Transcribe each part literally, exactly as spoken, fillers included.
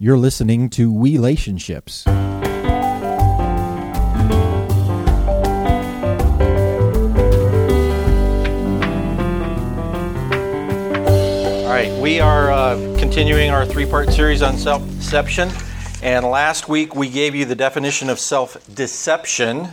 You're listening to Relationships. All right, we are uh, continuing our three-part series on self-deception. And last week we gave you the definition of self-deception.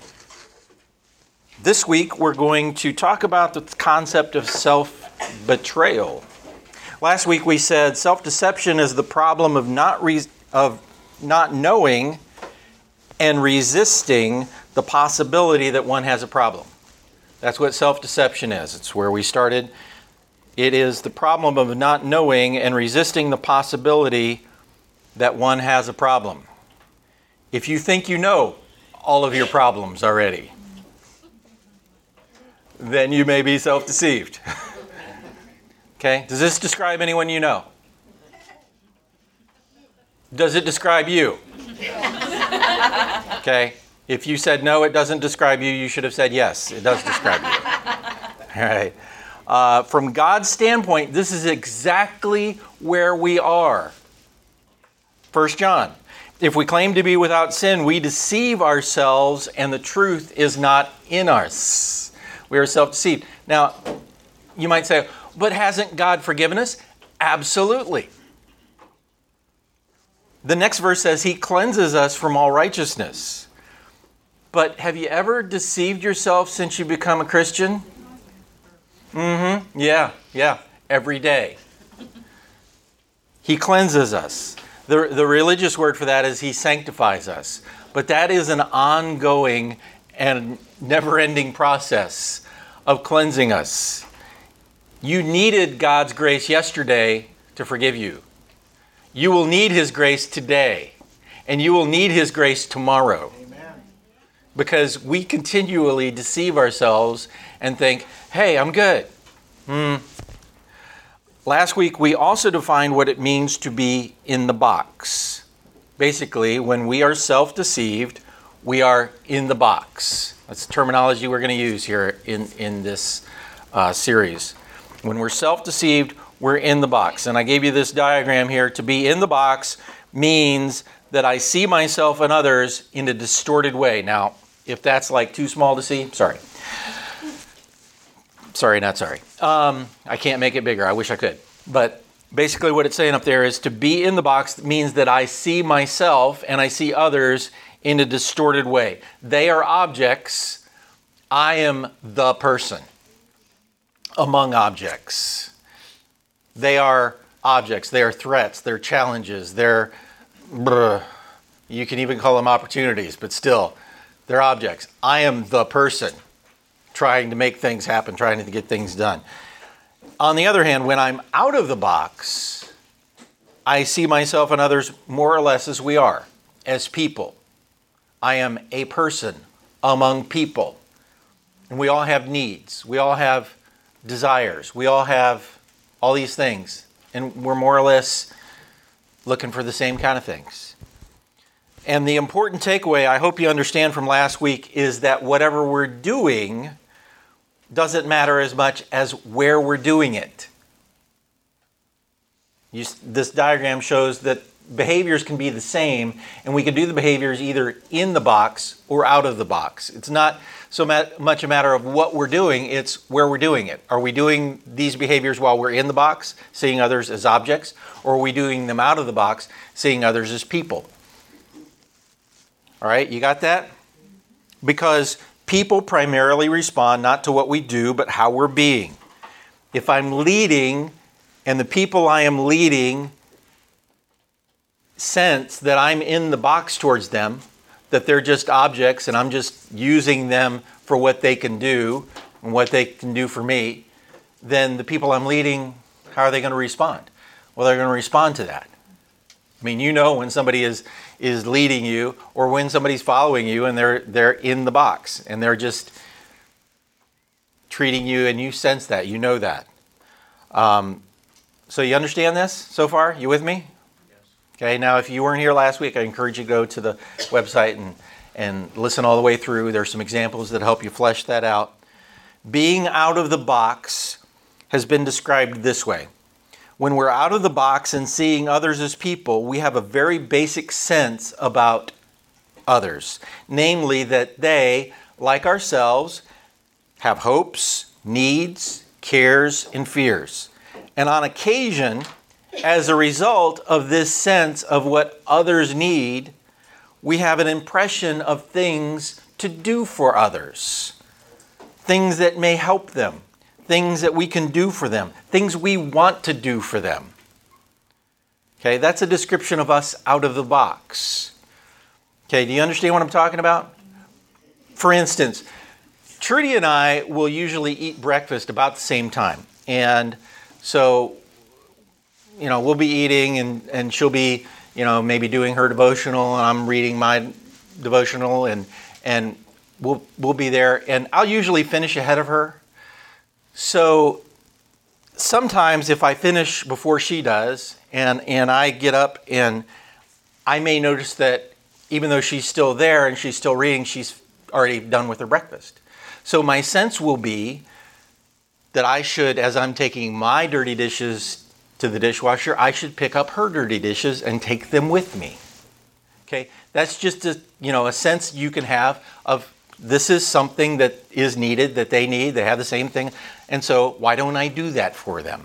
This week we're going to talk about the concept of self-betrayal. Last week we said self-deception is the problem of not re- of not knowing and resisting the possibility that one has a problem. That's what self-deception is. It's where we started. It is the problem of not knowing and resisting the possibility that one has a problem. If you think you know all of your problems already, then you may be self-deceived. Okay? Does this describe anyone you know? Does it describe you? Okay? If you said no, it doesn't describe you, you should have said yes, it does describe you. All right. Uh, from God's standpoint, this is exactly where we are. First John. If we claim to be without sin, we deceive ourselves and the truth is not in us. We are self-deceived. Now, you might say, but hasn't God forgiven us? Absolutely. The next verse says he cleanses us from all righteousness. But have you ever deceived yourself since you become a Christian? Mm-hmm. Yeah, yeah. Every day. He cleanses us. The, the religious word for that is he sanctifies us. But that is an ongoing and never-ending process of cleansing us. You needed God's grace yesterday to forgive you. You will need His grace today. And you will need His grace tomorrow. Amen. Because we continually deceive ourselves and think, hey, I'm good. Hmm. Last week, we also defined what it means to be in the box. Basically, when we are self-deceived, we are in the box. That's the terminology we're going to use here in, in this uh, series. When we're self-deceived, we're in the box. And I gave you this diagram here. To be in the box means that I see myself and others in a distorted way. Now, if that's like too small to see, sorry. Sorry, not sorry. Um, I can't make it bigger. I wish I could. But basically what it's saying up there is to be in the box means that I see myself and I see others in a distorted way. They are objects. I am the person among objects. They are objects. They are threats. They're challenges. They're, bruh, you can even call them opportunities, but still, they're objects. I am the person trying to make things happen, trying to get things done. On the other hand, when I'm out of the box, I see myself and others more or less as we are, as people. I am a person among people. And we all have needs. We all have desires. We all have all these things. And we're more or less looking for the same kind of things. And the important takeaway, I hope you understand from last week, is that whatever we're doing doesn't matter as much as where we're doing it. You, this diagram shows that behaviors can be the same, and we can do the behaviors either in the box or out of the box. It's not so much a matter of what we're doing, it's where we're doing it. Are we doing these behaviors while we're in the box, seeing others as objects, or are we doing them out of the box, seeing others as people? All right, you got that? Because people primarily respond not to what we do, but how we're being. If I'm leading and the people I am leading sense that I'm in the box towards them, that they're just objects and I'm just using them for what they can do and what they can do for me, then the people I'm leading, how are they going to respond? Well, they're going to respond to that. I mean, you know when somebody is is leading you or when somebody's following you and they're they're in the box and they're just treating you and you sense that, you know that. Um, so you understand this so far? You with me? Yes. Okay, now if you weren't here last week, I encourage you to go to the website and, and listen all the way through. There's some examples that help you flesh that out. Being out of the box has been described this way. when we're out of the box and seeing others as people, we have a very basic sense about others. Namely, that they, like ourselves, have hopes, needs, cares, and fears. And on occasion, as a result of this sense of what others need, we have an impression of things to do for others. Things that may help them. Things that we can do for them. Things we want to do for them. Okay, that's a description of us out of the box. Okay, do you understand what I'm talking about? For instance, Trudy and I will usually eat breakfast about the same time. And so, you know, we'll be eating and, and she'll be, you know, maybe doing her devotional and I'm reading my devotional and and we'll we'll be there. And I'll usually finish ahead of her. So sometimes if I finish before she does and, and I get up and I may notice that even though she's still there and she's still reading, she's already done with her breakfast. So my sense will be that I should, as I'm taking my dirty dishes to the dishwasher, I should pick up her dirty dishes and take them with me. Okay, that's just a, you know, a sense you can have of this is something that is needed, that they need, they have the same thing, and so why don't I do that for them?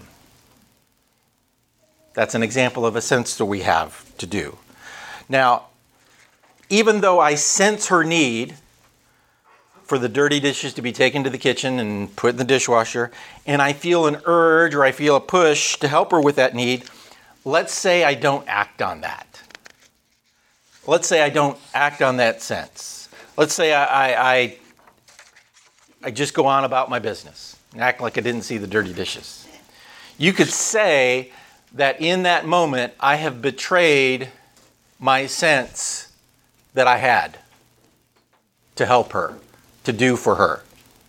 That's an example of a sense that we have to do. Now, even though I sense her need for the dirty dishes to be taken to the kitchen and put in the dishwasher, and I feel an urge or I feel a push to help her with that need, let's say I don't act on that. Let's say I don't act on that sense. Let's say I, I, I, I just go on about my business and act like I didn't see the dirty dishes. You could say that in that moment I have betrayed my sense that I had to help her, to do for her.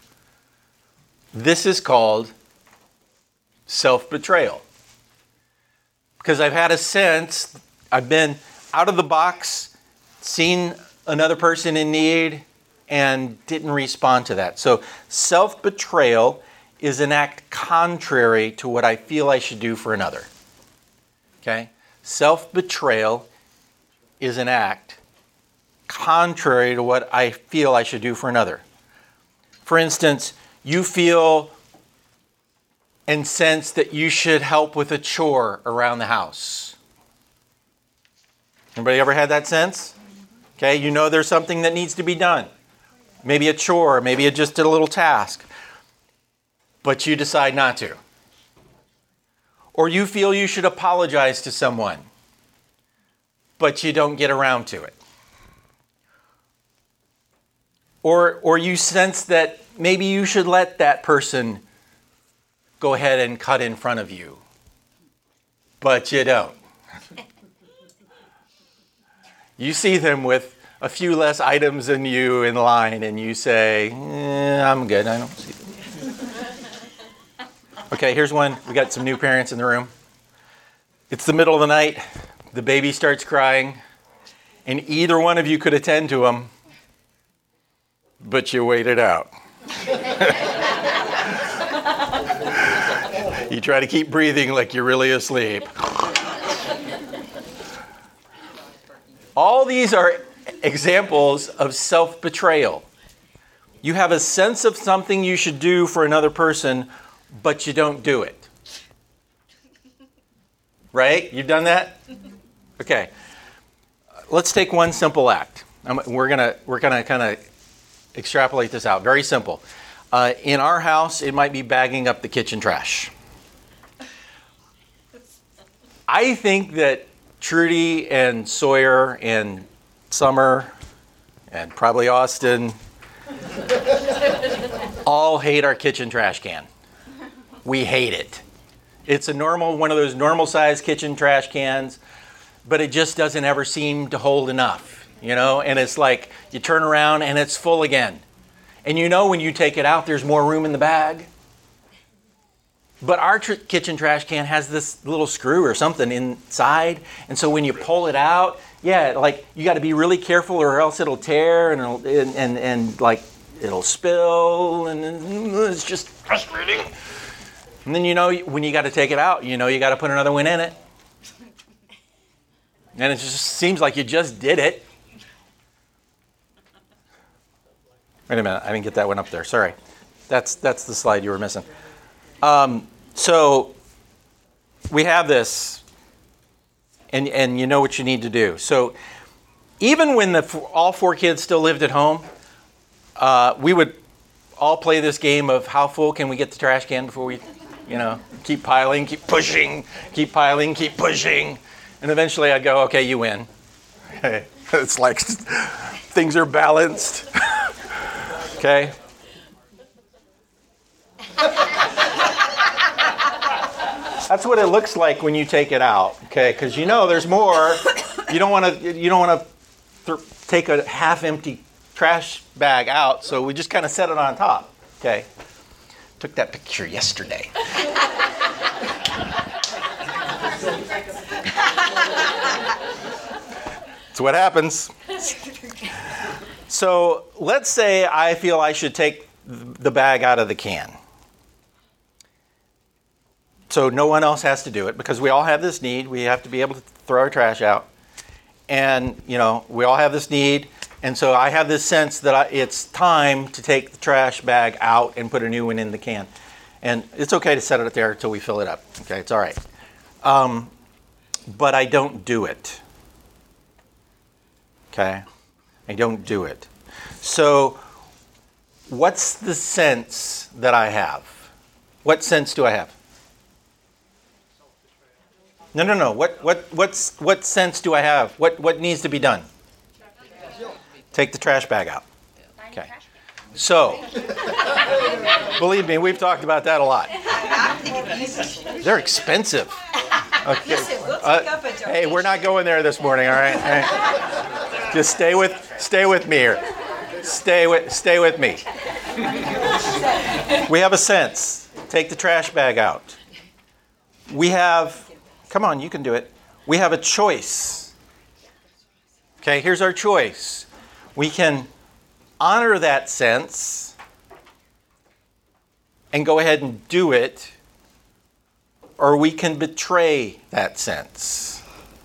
This is called self-betrayal. Because I've had a sense, I've been out of the box, seen another person in need, and didn't respond to that. So self-betrayal is an act contrary to what I feel I should do for another. Okay? Self-betrayal is an act contrary to what I feel I should do for another. For instance, you feel and sense that you should help with a chore around the house. Anybody ever had that sense? Okay, you know there's something that needs to be done. Maybe a chore, maybe a, just a little task. But you decide not to. Or you feel you should apologize to someone, but you don't get around to it. Or, or you sense that maybe you should let that person go ahead and cut in front of you, but you don't. You see them with a few less items than you in line and you say, eh, I'm good, I don't see them. Okay, here's one. We got some new parents in the room. It's the middle of the night. The baby starts crying, and either one of you could attend to him, but you wait it out. You try to keep breathing like you're really asleep. All these are examples of self-betrayal. You have a sense of something you should do for another person, but you don't do it. Right? You've done that? Okay. Let's take one simple act. I'm, we're gonna we're gonna kind of extrapolate this out. Very simple. Uh, in our house, it might be bagging up the kitchen trash. I think that Trudy and Sawyer and Summer and probably Austin all hate our kitchen trash can. We hate it. It's a normal, one of those normal sized kitchen trash cans, but it just doesn't ever seem to hold enough, you know? And it's like you turn around and it's full again. And you know when you take it out, there's more room in the bag. But our tr- kitchen trash can has this little screw or something inside. And so when you pull it out, yeah, like you got to be really careful or else it'll tear and, it'll, and, and, and like it'll spill. And, and it's just frustrating. And then you know when you got to take it out, you know you got to put another one in it. And it just seems like you just did it. Wait a minute, I didn't get that one up there. Sorry. That's that's the slide you were missing. Um, so we have this, and, and you know what you need to do. So even when the all four kids still lived at home, uh, we would all play this game of how full can we get the trash can before we, you know, keep piling, keep pushing, keep piling, keep pushing. And eventually I'd go, okay, you win. It's like things are balanced. Okay? That's what it looks like when you take it out, okay? Because you know there's more. You don't want to. You don't want to th- take a half-empty trash bag out, so we just kind of set it on top. Okay. Took that picture yesterday. That's what happens. So let's say I feel I should take the bag out of the can. So no one else has to do it because we all have this need. We have to be able to throw our trash out. And, you know, we all have this need. And so I have this sense that I, it's time to take the trash bag out and put a new one in the can. And it's okay to set it there until we fill it up. Okay, it's all right. Um, but I don't do it. Okay? I don't do it. So what's the sense that I have? What sense do I have? No, no, no. What, what, what's, what sense do I have? What, what needs to be done? Take the trash bag out. Okay. So, believe me, we've talked about that a lot. They're expensive. Okay. Uh, hey, we're not going there this morning, all right? All right. Just stay with, stay with me here. Stay with, stay with me. We have a sense. Take the trash bag out. We have, come on, you can do it. We have a choice. Okay, here's our choice. We can honor that sense and go ahead and do it, or we can betray that sense.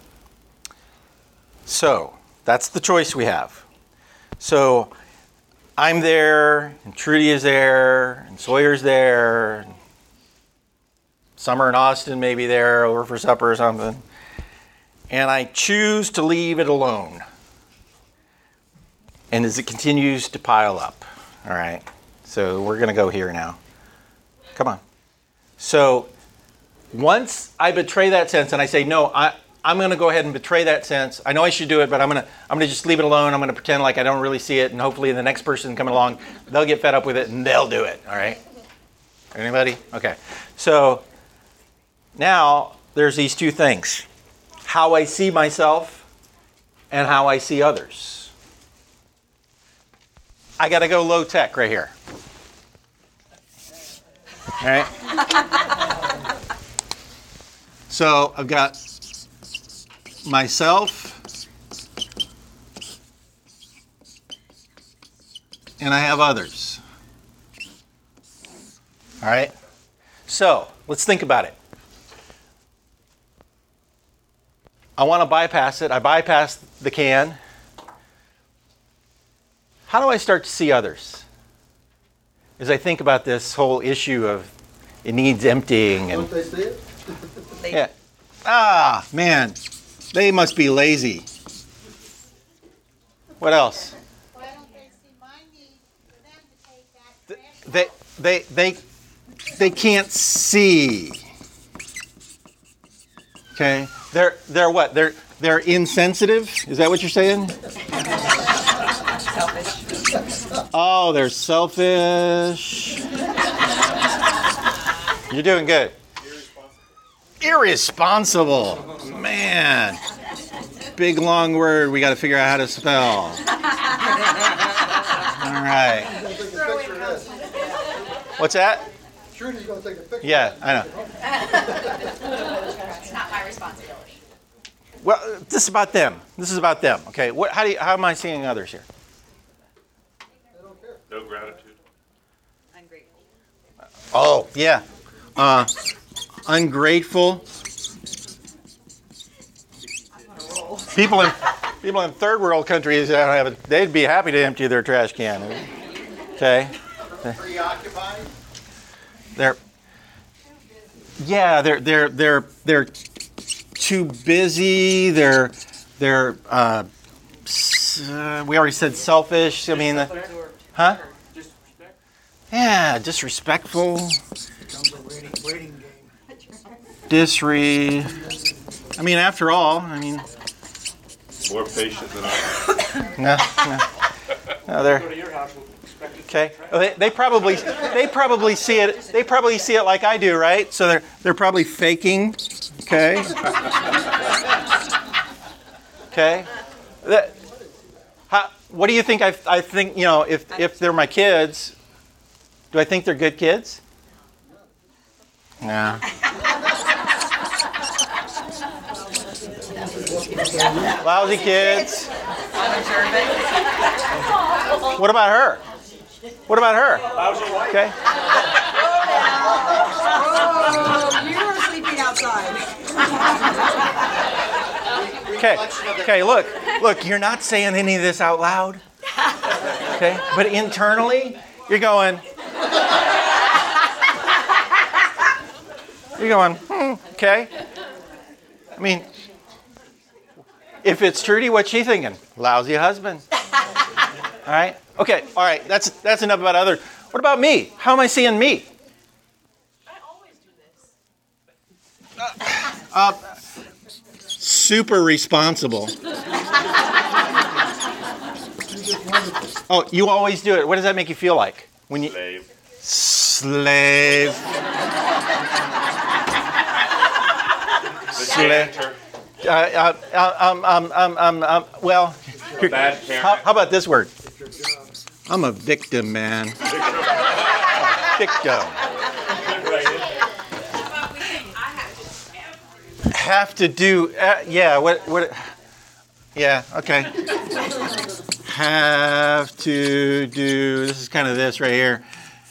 So, that's the choice we have. So, I'm there, and Trudy is there, and Sawyer's there, and Summer and Austin may be there over for supper or something, and I choose to leave it alone. And as it continues to pile up, all right? So we're going to go here now. Come on. So once I betray that sense and I say, no, I, I'm going to go ahead and betray that sense. I know I should do it, but I'm going to I'm going to just leave it alone. I'm going to pretend like I don't really see it, and hopefully the next person coming along, they'll get fed up with it and they'll do it, all right? Anybody? Okay. So now there's these two things. How I see myself and how I see others. I got to go low tech right here. All right. So I've got myself and I have others. All right. So let's think about it. I want to bypass it. I bypass the can. How do I start to see others? As I think about this whole issue of it needs emptying and Don't they see it? yeah. Ah, man. They must be lazy. What else? Why don't they see my need for them to take that trash? They they they they can't see. Okay? They're they're what? They're they're insensitive? Is that what you're saying? Oh, they're selfish. You're doing good. Irresponsible. Irresponsible. Man. Big long word we got to figure out how to spell. All right. What's that? Trudy's going to take a picture. Yeah, I know. It's not my responsibility. Well, this is about them. This is about them. Okay. What? How do you, how am I seeing others here? They don't care. No gratitude. Ungrateful. Oh, yeah. uh, ungrateful. People in people in third world countries, that don't have a, they'd be happy to empty their trash can. Okay. Preoccupied? They're yeah, they're they're they're they're too busy. They're they're uh, s- uh, we already said selfish. I mean, uh, huh? Yeah, disrespectful. Becomes a waiting, waiting game. Disre. I mean, after all, I mean, More patient than I no, no, no they're okay. Well, they, they probably they probably see it. They probably see it like I do, right? So they're they're probably faking. Okay. Okay. That, how, what do you think? I I think you know if if they're my kids, do I think they're good kids? No. Lousy kids. What about her? What about her? Okay. Oh, you were sleeping outside. Okay. Okay. Look. Look. You're not saying any of this out loud. Okay. But internally, you're going. You're going. Hmm, okay. I mean, if it's Trudy, what's she thinking? Lousy husband. All right. Okay. All right. That's that's enough about other. What about me? How am I seeing me? I always do this. Uh, super responsible. Oh, you always do it. What does that make you feel like when you slave. slave? Slave. Janitor. Uh, uh, uh, um, um, um, um, um, well, here- Bad parent. how, how about this word? I'm a victim, man. Victim. Have to do, uh, yeah, what, what, yeah, okay. Have to do, this is kind of this right here.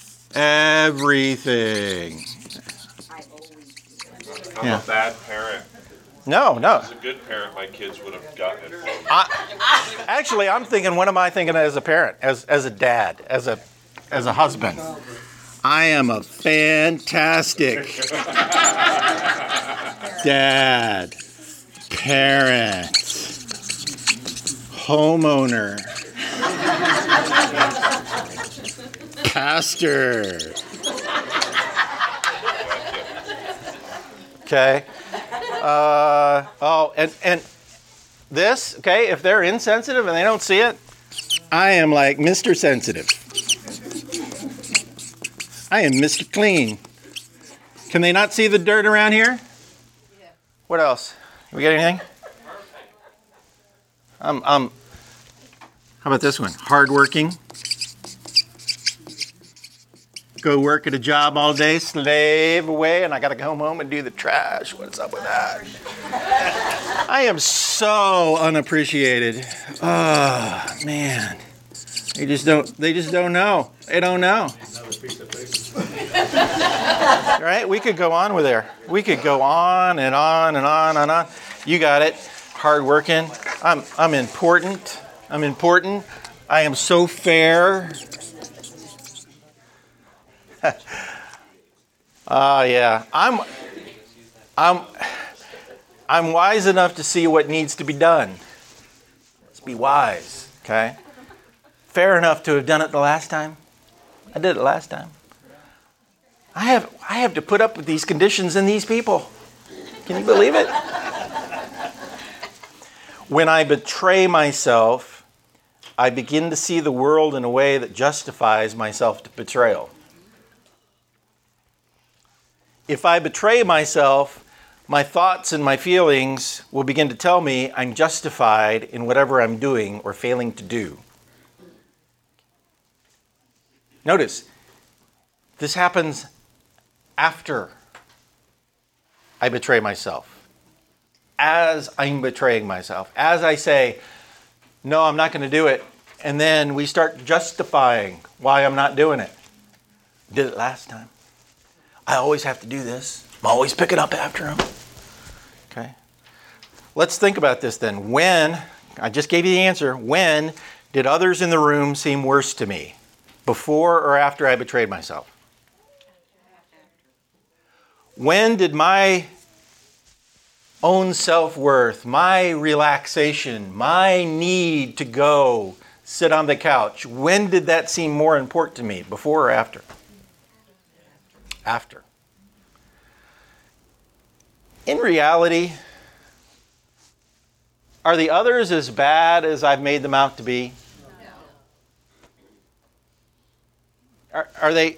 Everything. I'm Yeah. a bad parent. No, no. As a good parent, my kids would have gotten it for me. I, actually, I'm thinking, what am I thinking as a parent, as as a dad, as a as a husband? I am a fantastic dad, parent, homeowner, pastor. Okay. Uh, oh, and and this, okay, if they're insensitive and they don't see it, I am like Mister Sensitive. I am Mister Clean. Can they not see the dirt around here? Yeah. What else? We got anything? Um, um, how about this one? Hardworking. Go work at a job all day, slave away, and I got to come home and do the trash. What's up with that? I am so unappreciated. Oh, man. They just don't, they just don't know. They don't know. Right? We could go on with there. We could go on and on and on and on. You got it. Hardworking. I'm, I'm important. I'm important. I am so fair. Ah, uh, yeah. I'm, I'm, I'm wise enough to see what needs to be done. Let's be wise, okay? Fair enough to have done it the last time. I did it last time. I have, I have to put up with these conditions and these people. Can you believe it? When I betray myself, I begin to see the world in a way that justifies my self-betrayal. If I betray myself, my thoughts and my feelings will begin to tell me I'm justified in whatever I'm doing or failing to do. Notice, this happens after I betray myself. As I'm betraying myself. As I say, no, I'm not going to do it. And then we start justifying why I'm not doing it. Did it last time. I always have to do this. I'm always picking up after him. Okay. Let's think about this then. When, I just gave you the answer, when did others in the room seem worse to me? Before or after I betrayed myself? When did my own self-worth, my relaxation, my need to go sit on the couch, when did that seem more important to me? Before or after? After. In reality, are the others as bad as I've made them out to be? Are, are they...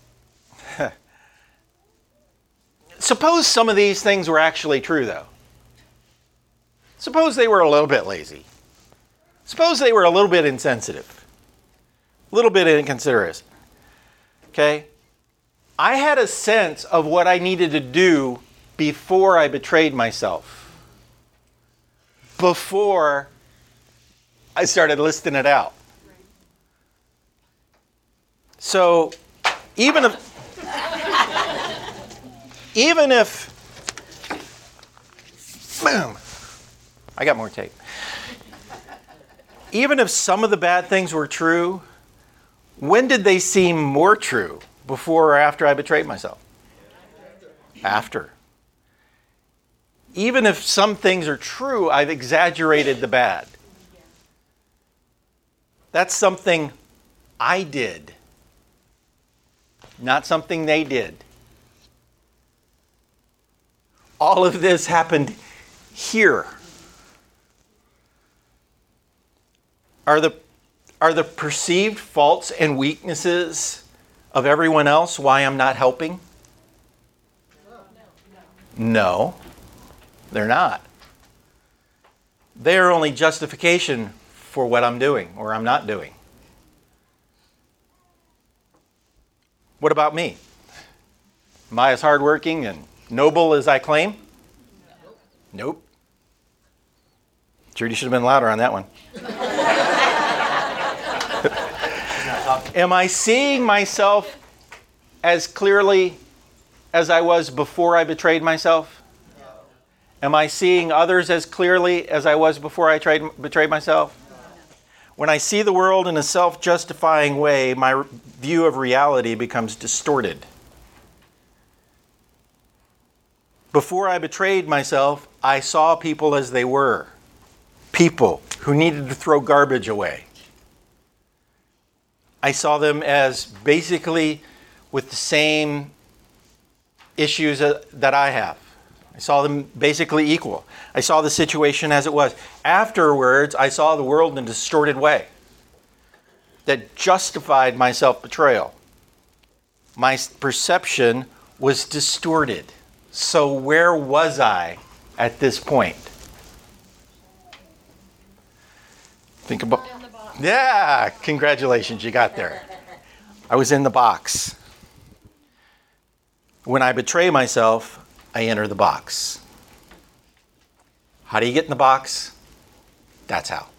Suppose some of these things were actually true, though. Suppose they were a little bit lazy. Suppose they were a little bit insensitive. A little bit inconsiderate. Okay? I had a sense of what I needed to do before I betrayed myself. Before I started listing it out. So, even if... Even if... Boom. I got more tape. Even if some of the bad things were true, when did they seem more true? Before or after I betrayed myself? After. Even if some things are true, I've exaggerated the bad. That's something I did, not something they did. All of this happened here. Are the, are the perceived faults and weaknesses of everyone else why I'm not helping? No, they're not. They are only justification for what I'm doing or I'm not doing. What about me? Am I as hardworking and noble as I claim? Nope. Judy should have been louder on that one. Am I seeing myself as clearly as I was before I betrayed myself? Am I seeing others as clearly as I was before I trade, betrayed myself? When I see the world in a self-justifying way, my view of reality becomes distorted. Before I betrayed myself, I saw people as they were. People who needed to throw garbage away. I saw them as basically with the same issues that I have. I saw them basically equal. I saw the situation as it was. Afterwards, I saw the world in a distorted way that justified my self-betrayal. My perception was distorted. So where was I at this point? Think about... Yeah, congratulations, you got there. I was in the box. When I betray myself, I enter the box. How do you get in the box? That's how.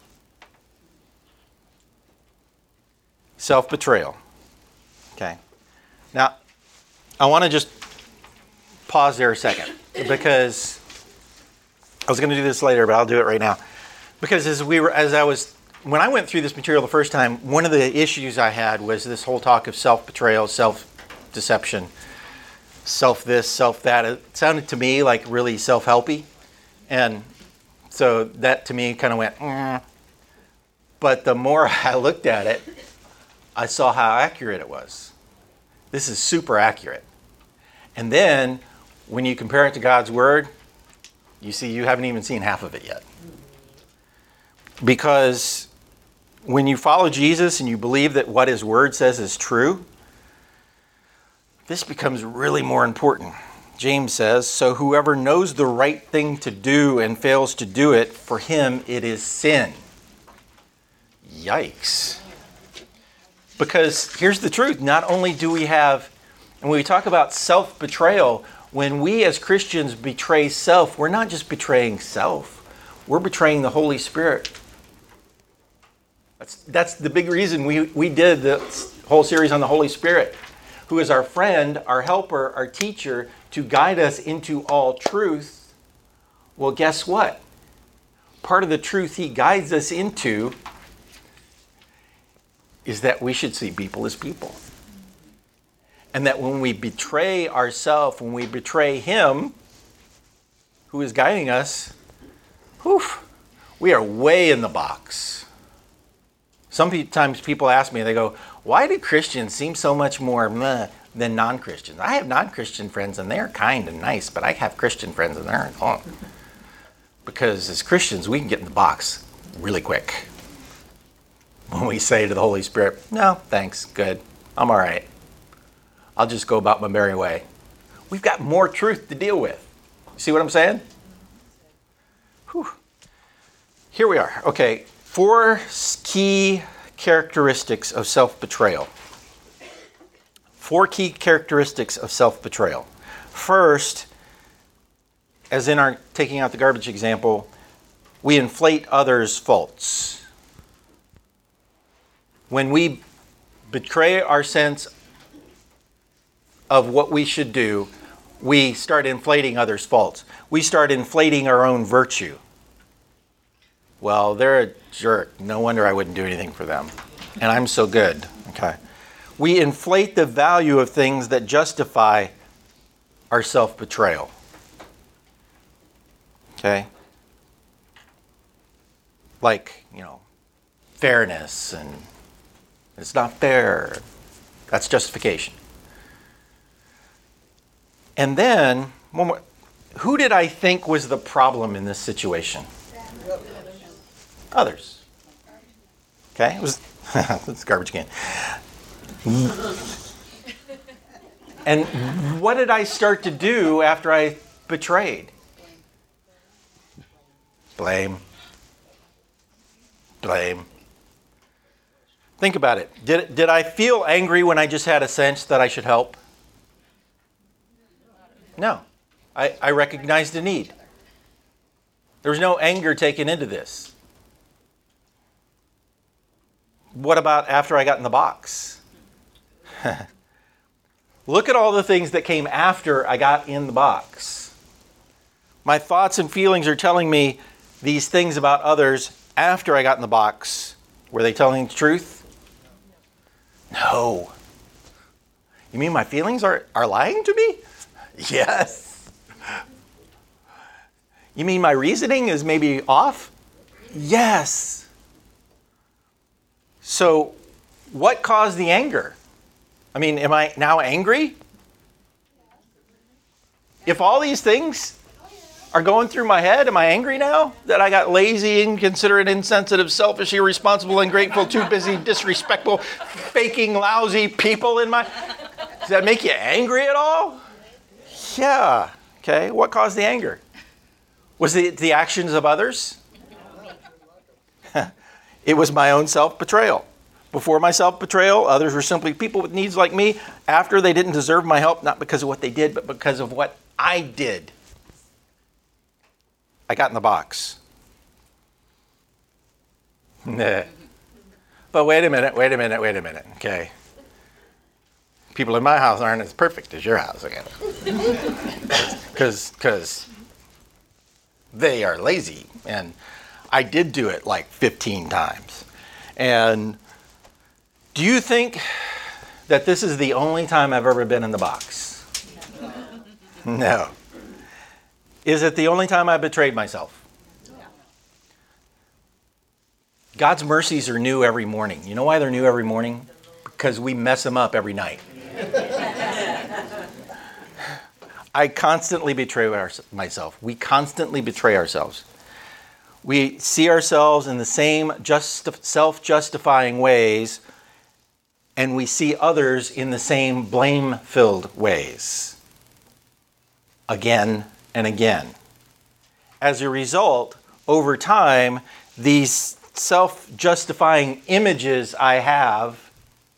Self-betrayal. Okay. Now, I want to just pause there a second because I was going to do this later, but I'll do it right now. Because as we were, as I was, when I went through this material the first time, one of the issues I had was this whole talk of self-betrayal, self-deception, self-this, self-that. It sounded to me like really self-helpy. And so that to me kind of went, mm. But the more I looked at it, I saw how accurate it was. This is super accurate. And then when you compare it to God's Word, you see you haven't even seen half of it yet. Because when you follow Jesus and you believe that what His Word says is true, this becomes really more important. James says, so whoever knows the right thing to do and fails to do it, for him it is sin. Yikes. Because here's the truth. Not only do we have, and when we talk about self-betrayal, when we as Christians betray self, we're not just betraying self. We're betraying the Holy Spirit. That's, that's the big reason we, we did the whole series on the Holy Spirit. who is our friend, our helper, our teacher, to guide us into all truth, well, guess what? Part of the truth he guides us into is that we should see people as people. And that when we betray ourselves, when we betray him, who is guiding us, whew, we are way in the box. Sometimes people ask me, they go, why do Christians seem so much more meh than non-Christians? I have non-Christian friends and they're kind and nice, but I have Christian friends and they're oh. Because as Christians, we can get in the box really quick. When we say to the Holy Spirit, no, thanks, good, I'm all right. I'll just go about my merry way. We've got more truth to deal with. See what I'm saying? Whew. Here we are. Okay, four key characteristics of self-betrayal. Four key characteristics of self-betrayal. First, as in our taking out the garbage example, we inflate others' faults. When we betray our sense of what we should do, we start inflating others' faults. We start inflating our own virtue. Well, they're a jerk. No wonder I wouldn't do anything for them. And I'm so good. Okay. We inflate the value of things that justify our self-betrayal. Okay? Like, you know, fairness and it's not fair. That's justification. And then, one more, who did I think was the problem in this situation? Others. Okay, it was it's garbage can. And what did I start to do after I betrayed? Blame. Blame. Think about it. Did, did I feel angry when I just had a sense that I should help? No. I, I recognized the need. There was no anger taken into this. What about after I got in the box? Look at all the things that came after I got in the box. My thoughts and feelings are telling me these things about others after I got in the box. Were they telling the truth? No. You mean my feelings are, are lying to me? Yes. You mean my reasoning is maybe off? Yes. So, what caused the anger? I mean, am I now angry? If all these things are going through my head, am I angry now that I got lazy, inconsiderate, insensitive, selfish, irresponsible, ungrateful, too busy, disrespectful, faking, lousy people in my... Does that make you angry at all? Yeah. Okay. What caused the anger? Was it the actions of others? It was my own self-betrayal. Before my self-betrayal, others were simply people with needs like me. After, they didn't deserve my help, not because of what they did, but because of what I did. I got in the box. Nah. But wait a minute, wait a minute, wait a minute. Okay. People in my house aren't as perfect as your house again. Because because they are lazy. And I did do it like fifteen times. And do you think that this is the only time I've ever been in the box? No. Is it the only time I betrayed myself? God's mercies are new every morning. You know why they're new every morning? Because we mess them up every night. I constantly betray our, myself. We constantly betray ourselves. We see ourselves in the same just, self-justifying ways, and we see others in the same blame-filled ways. Again and again. As a result, over time, these self-justifying images I have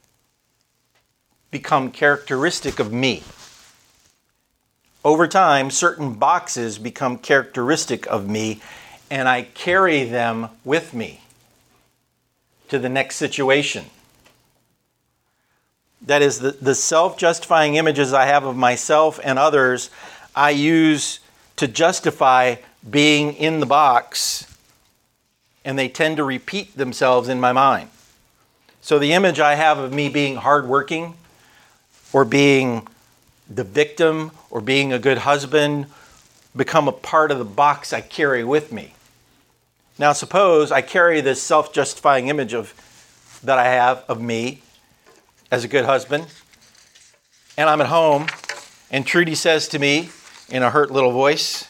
become characteristic of me. Over time, certain boxes become characteristic of me, and I carry them with me to the next situation. That is, the, the self-justifying images I have of myself and others, I use to justify being in the box, and they tend to repeat themselves in my mind. So the image I have of me being hardworking, or being the victim, or being a good husband, become a part of the box I carry with me. Now suppose I carry this self-justifying image of that I have of me as a good husband, and I'm at home, and Trudy says to me in a hurt little voice,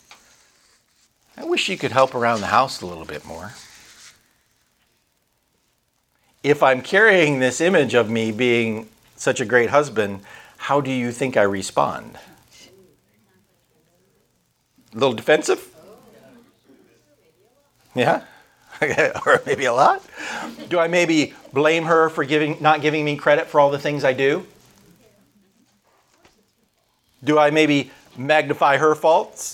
I wish you could help around the house a little bit more. If I'm carrying this image of me being such a great husband, how do you think I respond? A little defensive? Yeah? Or maybe a lot? Do I maybe blame her for giving, not giving me credit for all the things I do? Do I maybe magnify her faults?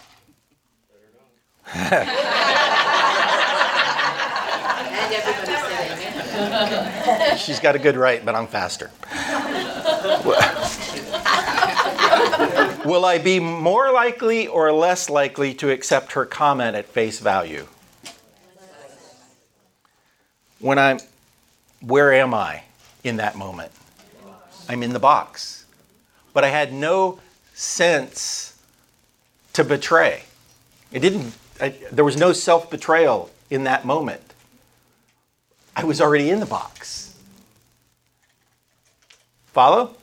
And everybody said amen. She's got a good right, but I'm faster. Will I be more likely or less likely to accept her comment at face value? When I'm, where am I in that moment? I'm in the box. But I had no sense to betray. It didn't, I, there was no self-betrayal in that moment. I was already in the box. Follow?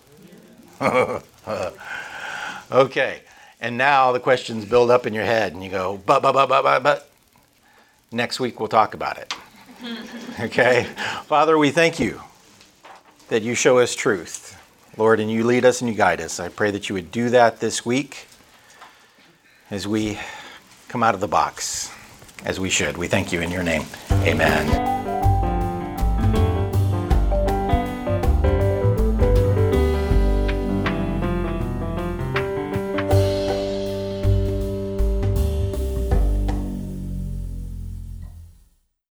Okay. And now the questions build up in your head and you go, but, but, but, but, but, but. Next week we'll talk about it. Okay? Father, we thank you that you show us truth, Lord, and you lead us and you guide us. I pray that you would do that this week as we come out of the box, as we should. We thank you in your name. Amen.